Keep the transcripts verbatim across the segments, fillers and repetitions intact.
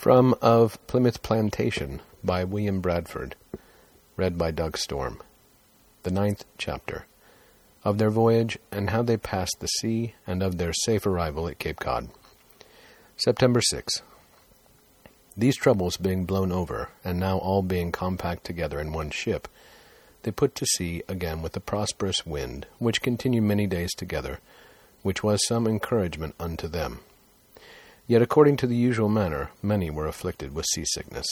From Of Plymouth Plantation by William Bradford. Read by Doug Storm. The ninth chapter. Of their voyage, and how they passed the sea, and of their safe arrival at Cape Cod. September sixth. These troubles being blown over, and now all being compact together in one ship, they put to sea again with a prosperous wind, which continued many days together, which was some encouragement unto them. Yet according to the usual manner, many were afflicted with seasickness.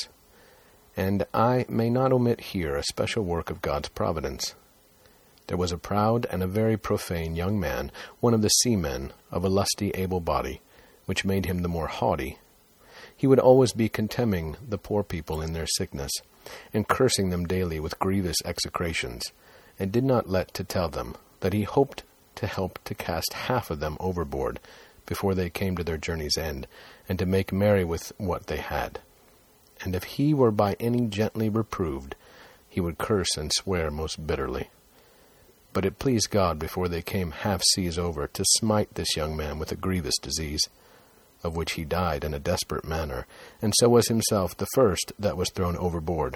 And I may not omit here a special work of God's providence. There was a proud and a very profane young man, one of the seamen, of a lusty, able body, which made him the more haughty. He would always be contemning the poor people in their sickness, and cursing them daily with grievous execrations, and did not let to tell them that he hoped to help to cast half of them overboard, before they came to their journey's end, and to make merry with what they had. And if he were by any gently reproved, he would curse and swear most bitterly. But it pleased God before they came half seas over to smite this young man with a grievous disease, of which he died in a desperate manner, and so was himself the first that was thrown overboard.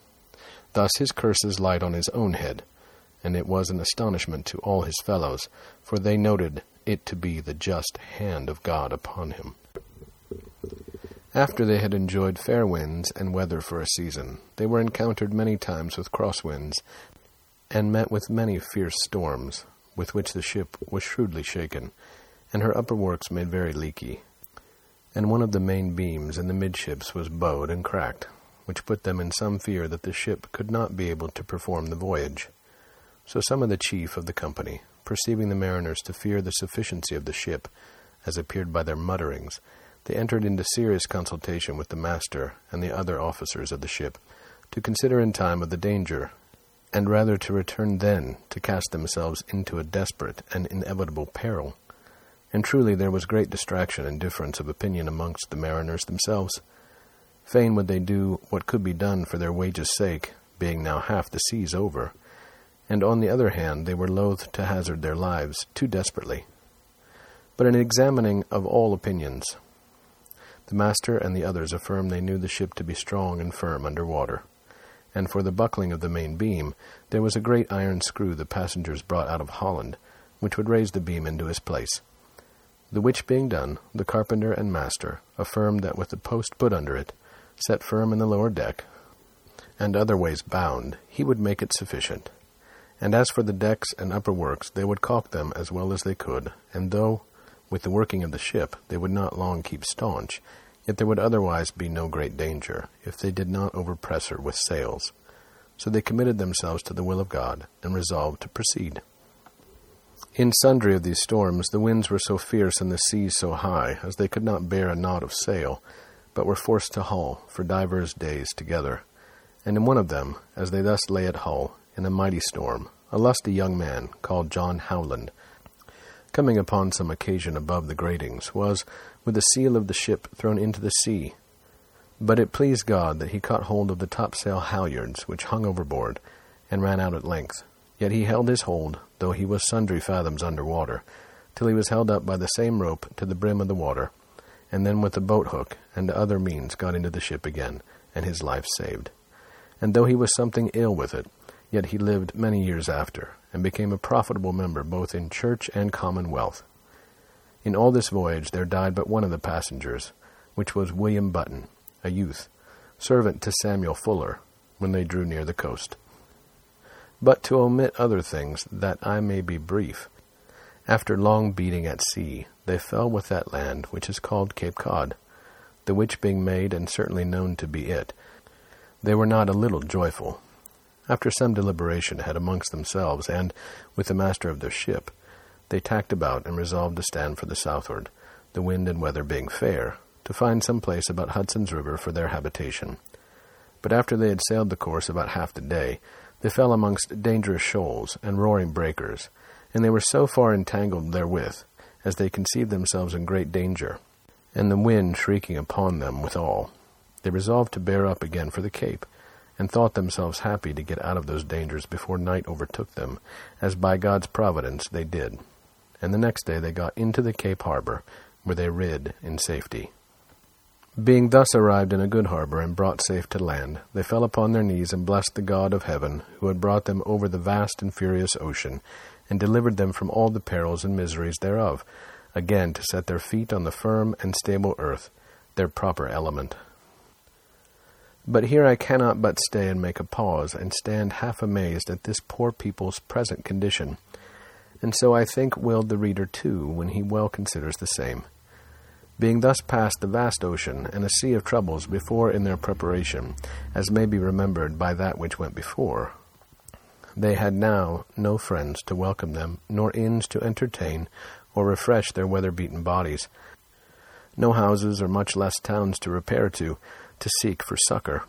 Thus his curses light on his own head, and it was an astonishment to all his fellows, for they noted it to be the just hand of God upon him. After they had enjoyed fair winds and weather for a season, they were encountered many times with crosswinds, and met with many fierce storms, with which the ship was shrewdly shaken, and her upper works made very leaky. And one of the main beams in the midships was bowed and cracked, which put them in some fear that the ship could not be able to perform the voyage. So some of the chief of the company, perceiving the mariners to fear the sufficiency of the ship, as appeared by their mutterings, they entered into serious consultation with the master and the other officers of the ship, to consider in time of the danger, and rather to return then to cast themselves into a desperate and inevitable peril. And truly there was great distraction and difference of opinion amongst the mariners themselves. Fain would they do what could be done for their wages' sake, being now half the seas over, and on the other hand they were loath to hazard their lives too desperately. But in examining of all opinions, the master and the others affirmed they knew the ship to be strong and firm under water, and for the buckling of the main beam there was a great iron screw the passengers brought out of Holland, which would raise the beam into his place. The which being done, the carpenter and master affirmed that with the post put under it, set firm in the lower deck, and other ways bound, he would make it sufficient. And as for the decks and upper works, they would caulk them as well as they could, and though, with the working of the ship, they would not long keep staunch, yet there would otherwise be no great danger, if they did not overpress her with sails. So they committed themselves to the will of God, and resolved to proceed. In sundry of these storms, the winds were so fierce and the seas so high, as they could not bear a knot of sail, but were forced to hull for divers days together. And in one of them, as they thus lay at Hull, in a mighty storm, a lusty young man, called John Howland, coming upon some occasion above the gratings, was, with the seal of the ship, thrown into the sea. But it pleased God that he caught hold of the topsail halyards, which hung overboard, and ran out at length. Yet he held his hold, though he was sundry fathoms under water, till he was held up by the same rope to the brim of the water, and then with a boat hook and other means got into the ship again, and his life saved. And though he was something ill with it, yet he lived many years after, and became a profitable member both in church and commonwealth. In all this voyage there died but one of the passengers, which was William Button, a youth, servant to Samuel Fuller, when they drew near the coast. But to omit other things, that I may be brief, after long beating at sea, they fell with that land which is called Cape Cod, the which being made and certainly known to be it, they were not a little joyful. After some deliberation had amongst themselves, and with the master of their ship, they tacked about and resolved to stand for the southward, the wind and weather being fair, to find some place about Hudson's River for their habitation. But after they had sailed the course about half the day, they fell amongst dangerous shoals and roaring breakers, and they were so far entangled therewith, as they conceived themselves in great danger, and the wind shrieking upon them withal. They resolved to bear up again for the Cape, and thought themselves happy to get out of those dangers before night overtook them, as by God's providence they did. And the next day they got into the Cape harbor, where they rid in safety. Being thus arrived in a good harbor and brought safe to land, they fell upon their knees and blessed the God of heaven, who had brought them over the vast and furious ocean, and delivered them from all the perils and miseries thereof, again to set their feet on the firm and stable earth, their proper element. But here I cannot but stay and make a pause, and stand half amazed at this poor people's present condition, and so I think will the reader too, when he well considers the same. Being thus past the vast ocean and a sea of troubles before in their preparation, as may be remembered by that which went before, they had now no friends to welcome them, nor inns to entertain or refresh their weather-beaten bodies, no houses or much less towns to repair to, to seek for succor.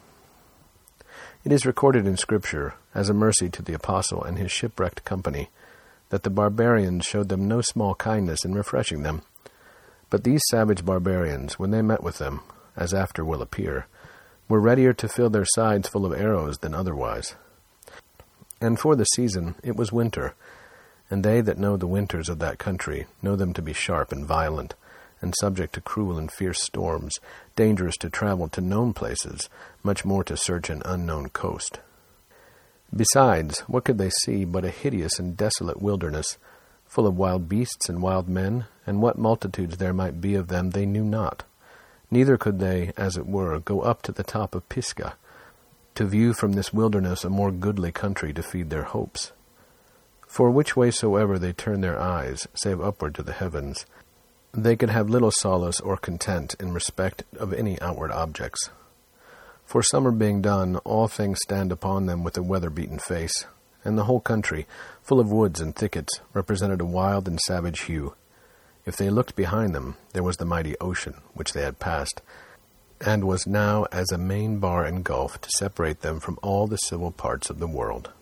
It is recorded in Scripture, as a mercy to the apostle and his shipwrecked company, that the barbarians showed them no small kindness in refreshing them. But these savage barbarians, when they met with them, as after will appear, were readier to fill their sides full of arrows than otherwise. And for the season it was winter, and they that know the winters of that country know them to be sharp and violent, and subject to cruel and fierce storms, dangerous to travel to known places, much more to search an unknown coast. Besides, what could they see but a hideous and desolate wilderness, full of wild beasts and wild men, and what multitudes there might be of them they knew not. Neither could they, as it were, go up to the top of Pisgah, to view from this wilderness a more goodly country to feed their hopes. For which way soever they turned their eyes, save upward to the heavens, they could have little solace or content in respect of any outward objects. For summer being done, all things stand upon them with a weather-beaten face, and the whole country, full of woods and thickets, represented a wild and savage hue. If they looked behind them, there was the mighty ocean, which they had passed, and was now as a main bar and gulf to separate them from all the civil parts of the world.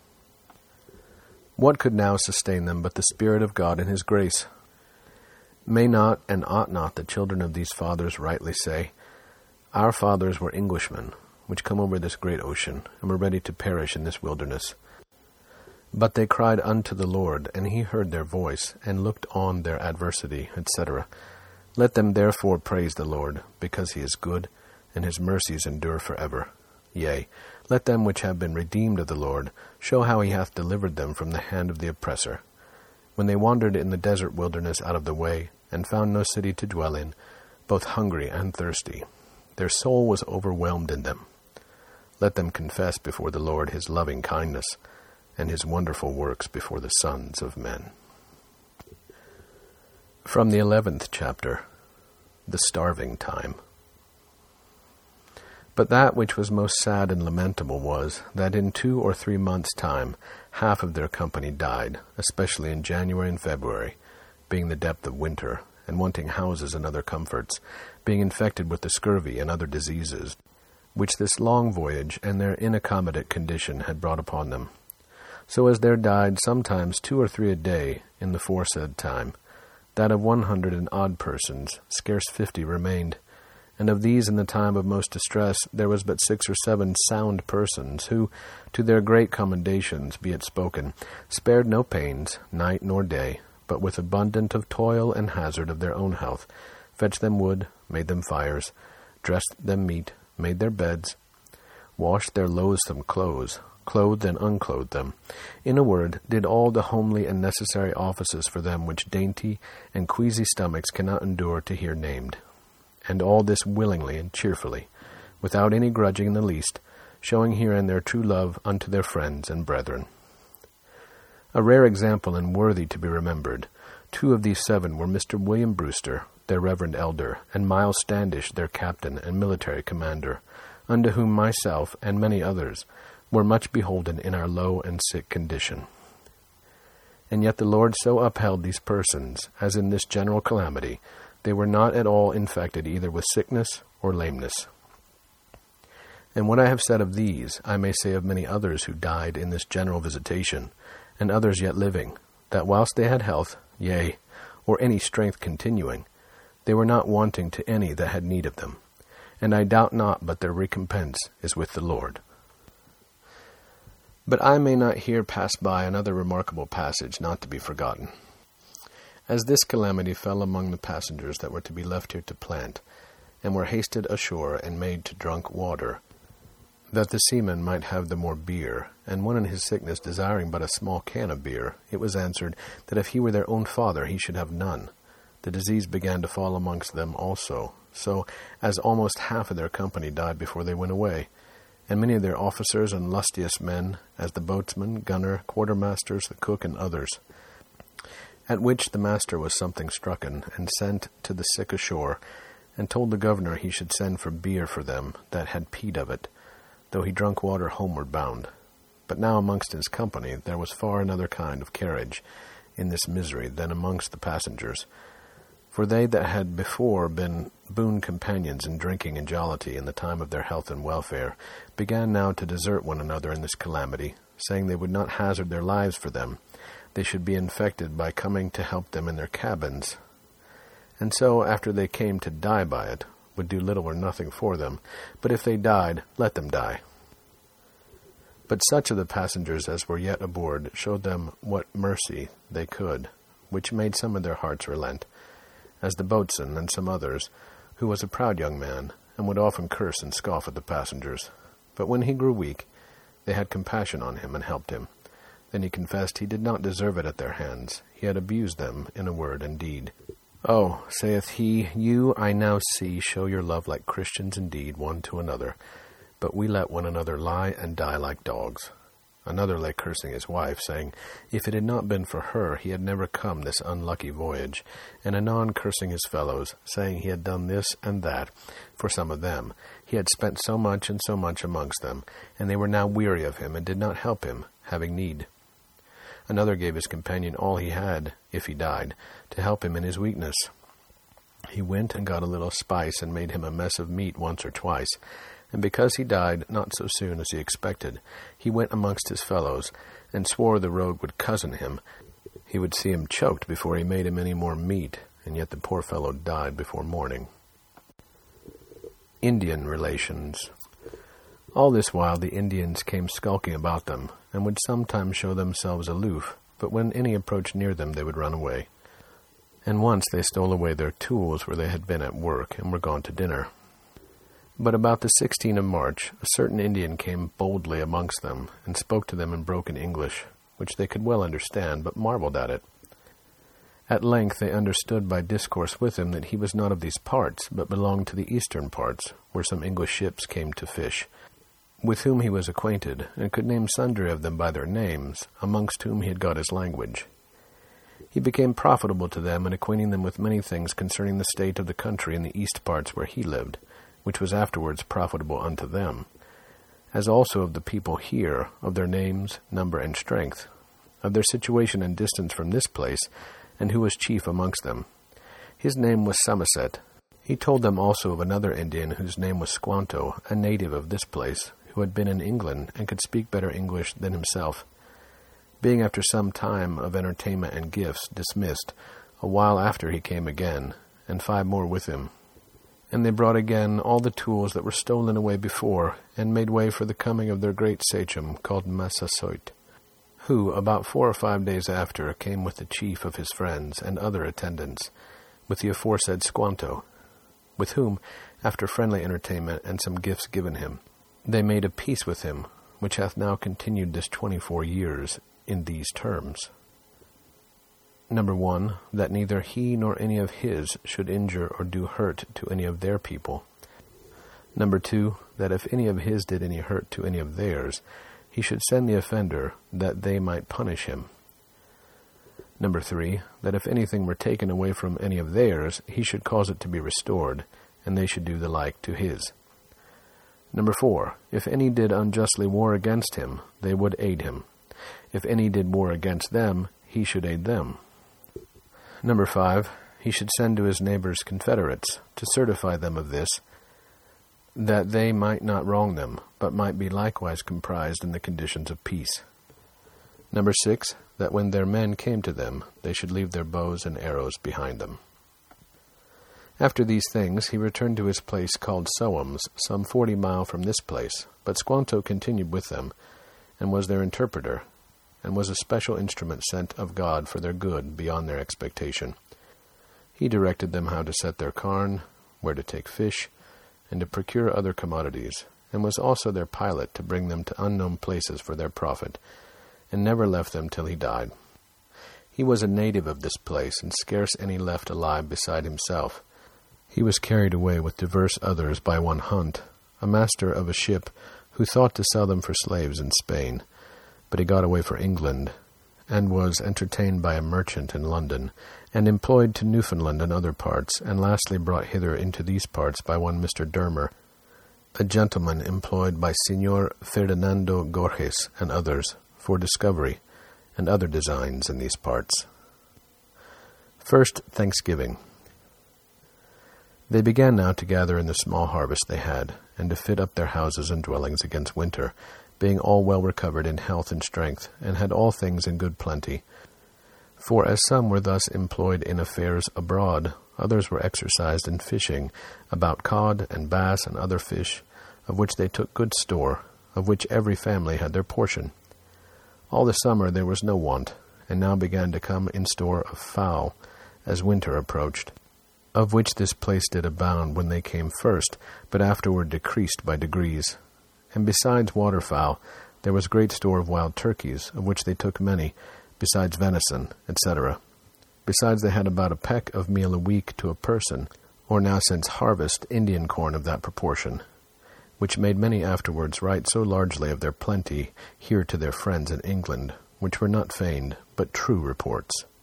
What could now sustain them but the Spirit of God and His grace? May not and ought not the children of these fathers rightly say, Our fathers were Englishmen, which come over this great ocean, and were ready to perish in this wilderness. But they cried unto the Lord, and He heard their voice, and looked on their adversity, et cetera. Let them therefore praise the Lord, because He is good, and His mercies endure forever. Yea, let them which have been redeemed of the Lord show how He hath delivered them from the hand of the oppressor. When they wandered in the desert wilderness out of the way, and found no city to dwell in, both hungry and thirsty, their soul was overwhelmed in them. Let them confess before the Lord His loving kindness, and His wonderful works before the sons of men. From the eleventh chapter, The Starving Time. But that which was most sad and lamentable was, that in two or three months' time half of their company died, especially in January and February, being the depth of winter, and wanting houses and other comforts, being infected with the scurvy and other diseases, which this long voyage and their inaccommodate condition had brought upon them. So as there died sometimes two or three a day in the foresaid time, that of one hundred and odd persons, scarce fifty remained, and of these in the time of most distress there was but six or seven sound persons, who, to their great commendations be it spoken, spared no pains, night nor day, but with abundant of toil and hazard of their own health, fetched them wood, made them fires, dressed them meat, made their beds, washed their loathsome clothes, clothed and unclothed them, in a word, did all the homely and necessary offices for them which dainty and queasy stomachs cannot endure to hear named. And all this willingly and cheerfully, without any grudging in the least, showing herein their true love unto their friends and brethren. A rare example and worthy to be remembered, two of these seven were Mister William Brewster, their reverend elder, and Miles Standish, their captain and military commander, unto whom myself and many others were much beholden in our low and sick condition. And yet the Lord so upheld these persons, as in this general calamity, they were not at all infected either with sickness or lameness. And what I have said of these, I may say of many others who died in this general visitation, and others yet living, that whilst they had health, yea, or any strength continuing, they were not wanting to any that had need of them, and I doubt not but their recompense is with the Lord. But I may not here pass by another remarkable passage not to be forgotten. As this calamity fell among the passengers that were to be left here to plant, and were hasted ashore and made to drunk water, that the seamen might have the more beer. And one in his sickness desiring but a small can of beer, it was answered that if he were their own father he should have none. The disease began to fall amongst them also, so as almost half of their company died before they went away, and many of their officers and lustiest men, as the boatsman, gunner, quartermasters, the cook, and others. At which the master was something strucken, and sent to the sick ashore, and told the governor he should send for beer for them that had peat of it, though he drunk water homeward bound. But now amongst his company there was far another kind of carriage in this misery than amongst the passengers. For they that had before been boon companions in drinking and jollity in the time of their health and welfare, began now to desert one another in this calamity, saying they would not hazard their lives for them. They should be infected by coming to help them in their cabins, and so, after they came to die by it, would do little or nothing for them, but if they died, let them die. But such of the passengers as were yet aboard showed them what mercy they could, which made some of their hearts relent, as the boatswain and some others, who was a proud young man, and would often curse and scoff at the passengers. But when he grew weak, they had compassion on him and helped him. Then he confessed he did not deserve it at their hands. He had abused them in a word and deed. Oh, saith he, you I now see show your love like Christians indeed one to another, but we let one another lie and die like dogs. Another lay cursing his wife, saying, if it had not been for her, he had never come this unlucky voyage, and anon cursing his fellows, saying he had done this and that for some of them. He had spent so much and so much amongst them, and they were now weary of him, and did not help him, having need. Another gave his companion all he had, if he died, to help him in his weakness. He went and got a little spice, and made him a mess of meat once or twice, and because he died not so soon as he expected, he went amongst his fellows, and swore the rogue would cozen him. He would see him choked before he made him any more meat, and yet the poor fellow died before morning. Indian relations. All this while the Indians came skulking about them, and would sometimes show themselves aloof, but when any approached near them they would run away. And once they stole away their tools where they had been at work, and were gone to dinner. But about the sixteenth of March, a certain Indian came boldly amongst them, and spoke to them in broken English, which they could well understand, but marveled at it. At length they understood by discourse with him that he was not of these parts, but belonged to the eastern parts, where some English ships came to fish, with whom he was acquainted, and could name sundry of them by their names, amongst whom he had got his language. He became profitable to them in acquainting them with many things concerning the state of the country in the east parts where he lived, which was afterwards profitable unto them, as also of the people here, of their names, number, and strength, of their situation and distance from this place, and who was chief amongst them. His name was Samoset. He told them also of another Indian whose name was Squanto, a native of this place, who had been in England, and could speak better English than himself. Being after some time of entertainment and gifts dismissed, a while after he came again, and five more with him. And they brought again all the tools that were stolen away before, and made way for the coming of their great sachem, called Massasoit, who, about four or five days after, came with the chief of his friends and other attendants, with the aforesaid Squanto, with whom, after friendly entertainment and some gifts given him, they made a peace with him, which hath now continued this twenty-four years, in these terms. Number one, that neither he nor any of his should injure or do hurt to any of their people. Number two, that if any of his did any hurt to any of theirs, he should send the offender, that they might punish him. Number three, that if anything were taken away from any of theirs, he should cause it to be restored, and they should do the like to his. Number four, if any did unjustly war against him, they would aid him. If any did war against them, he should aid them. Number five, he should send to his neighbors' confederates, to certify them of this, that they might not wrong them, but might be likewise comprised in the conditions of peace. Number six, that when their men came to them, they should leave their bows and arrows behind them. After these things, he returned to his place called Soams, some forty mile from this place, but Squanto continued with them, and was their interpreter, and was a special instrument sent of God for their good beyond their expectation. He directed them how to set their carn, where to take fish, and to procure other commodities, and was also their pilot to bring them to unknown places for their profit, and never left them till he died. He was a native of this place, and scarce any left alive beside himself. He was carried away with divers others by one Hunt, a master of a ship, who thought to sell them for slaves in Spain, but he got away for England, and was entertained by a merchant in London, and employed to Newfoundland and other parts, and lastly brought hither into these parts by one Mister Dermer, a gentleman employed by Signor Ferdinando Gorges and others, for discovery, and other designs in these parts. First, Thanksgiving. They began now to gather in the small harvest they had, and to fit up their houses and dwellings against winter, being all well recovered in health and strength, and had all things in good plenty. For as some were thus employed in affairs abroad, others were exercised in fishing, about cod and bass and other fish, of which they took good store, of which every family had their portion. All the summer there was no want, and now began to come in store of fowl, as winter approached, of which this place did abound when they came first, but afterward decreased by degrees. And besides waterfowl, there was great store of wild turkeys, of which they took many, besides venison, et cetera. Besides they had about a peck of meal a week to a person, or now since harvest Indian corn of that proportion, which made many afterwards write so largely of their plenty here to their friends in England, which were not feigned, but true reports.